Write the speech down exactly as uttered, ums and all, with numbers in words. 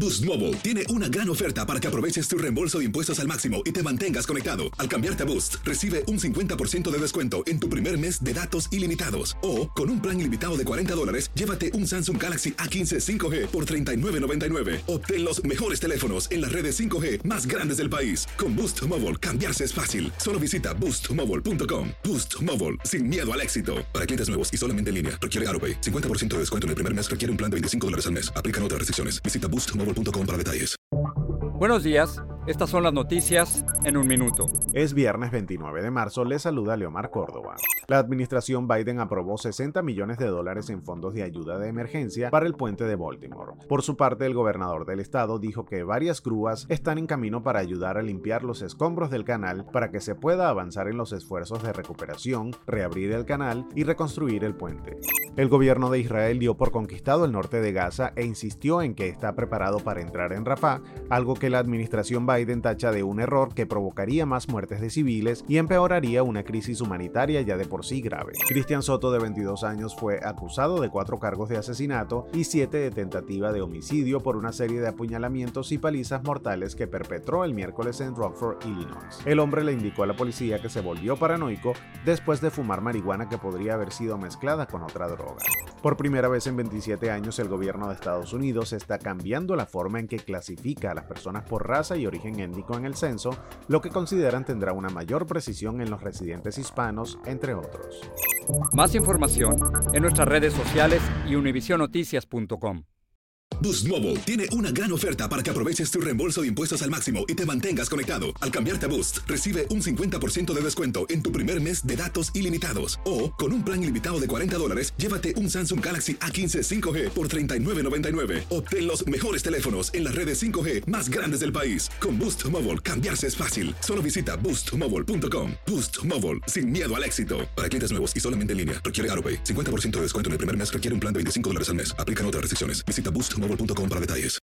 Boost Mobile tiene una gran oferta para que aproveches tu reembolso de impuestos al máximo y te mantengas conectado. Al cambiarte a Boost, recibe un cincuenta por ciento de descuento en tu primer mes de datos ilimitados. O, con un plan ilimitado de cuarenta dólares, llévate un Samsung Galaxy A quince cinco G por treinta y nueve noventa y nueve. Obtén los mejores teléfonos en las redes cinco G más grandes del país. Con Boost Mobile, cambiarse es fácil. Solo visita boost mobile punto com. Boost Mobile, sin miedo al éxito. Para clientes nuevos y solamente en línea, requiere AutoPay. cincuenta por ciento de descuento en el primer mes requiere un plan de veinticinco dólares al mes. Aplican otras restricciones. Visita boost mobile punto com para detalles. Buenos días, estas son las noticias en un minuto. Es viernes veintinueve de marzo, le saluda Leomar Córdoba. La administración Biden aprobó sesenta millones de dólares en fondos de ayuda de emergencia para el puente de Baltimore. Por su parte, el gobernador del estado dijo que varias grúas están en camino para ayudar a limpiar los escombros del canal para que se pueda avanzar en los esfuerzos de recuperación, reabrir el canal y reconstruir el puente. El gobierno de Israel dio por conquistado el norte de Gaza e insistió en que está preparado para entrar en Rafah, algo que la administración Biden tacha de un error que provocaría más muertes de civiles y empeoraría una crisis humanitaria ya de por sí grave. Cristian Soto, de veintidós años, fue acusado de cuatro cargos de asesinato y siete de tentativa de homicidio por una serie de apuñalamientos y palizas mortales que perpetró el miércoles en Rockford, Illinois. El hombre le indicó a la policía que se volvió paranoico después de fumar marihuana que podría haber sido mezclada con otra droga. Por primera vez en veintisiete años, el gobierno de Estados Unidos está cambiando la forma en que clasifica a las personas por raza y origen étnico en el censo, lo que consideran tendrá una mayor precisión en los residentes hispanos, entre otros. Más información en nuestras redes sociales y univision noticias punto com. Boost Mobile tiene una gran oferta para que aproveches tu reembolso de impuestos al máximo y te mantengas conectado. Al cambiarte a Boost, recibe un cincuenta por ciento de descuento en tu primer mes de datos ilimitados. O, con un plan ilimitado de cuarenta dólares, llévate un Samsung Galaxy A quince cinco G por treinta y nueve noventa y nueve. Obtén los mejores teléfonos en las redes cinco G más grandes del país. Con Boost Mobile, cambiarse es fácil. Solo visita boost mobile punto com. Boost Mobile, sin miedo al éxito. Para clientes nuevos y solamente en línea, requiere AutoPay. cincuenta por ciento de descuento en el primer mes requiere un plan de veinticinco dólares al mes. Aplican otras restricciones. Visita boost mobile punto com para detalles.